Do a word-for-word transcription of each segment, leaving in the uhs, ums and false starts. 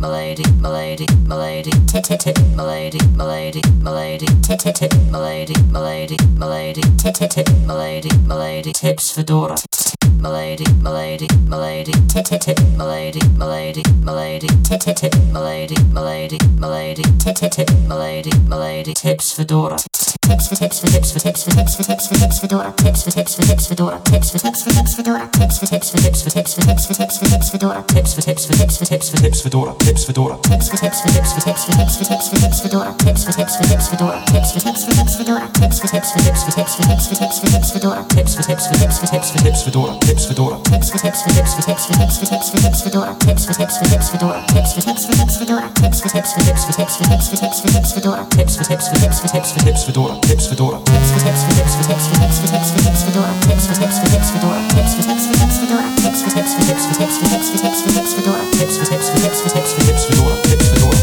milady, milady, milady, tit tit tit, milady, milady, milady, tit tit tit, milady, milady, milady, tit tit tit, milady, milady, tips fedora. Milady, milady, milady, tit tit tit, milady, milady, milady, tit tit tit, milady, milady, milady, tit tit tit, milady, milady, tips fedora. Tips for tips for tips for tips for tips for tips for tips fedora. Tips for tips for tips fedora. Tips for tips for tips fedora. Tips for tips for tips for tips for tips for tips for tips fedora. Tips for tips for tips for tips for tips fedora. Tips fedora. Tips for tips for tips for tips for tips for tips for tips fedora. Tips for tips for tips fedora. Tips for tips for tips fedora. Tips for tips for tips for tips for tips for tips for tips fedora. Tips for tips for tips for tips for tips fedora. Tips fedora. Tips for tips for tips for tips for tips for tips for tips fedora. Tips for tips for tips fedora. Tips for tips for tips fedora. Tips for tips for tips for tips for tips for tips for tips fedora. Tips for tips for tips for tips for tips fedora. Tips fedora. Tips for tips for tips for tips for tips for tips for tips fedora. Tips for tips for tips fedora. Tips for tips for tips fedora. Tips for tips for tips for tips for tips for tips for tips fedora. Tips for tips for tips for tips for tips fedora. Tips fedora.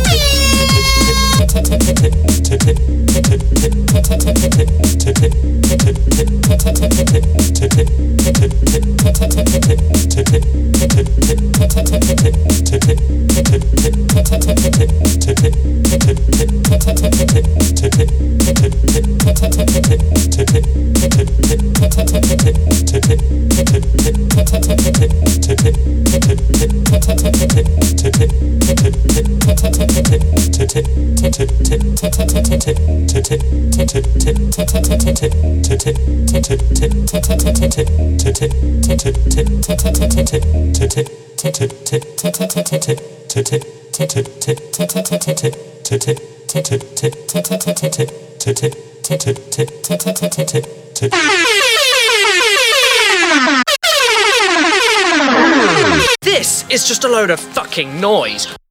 This is just a load of fucking noise.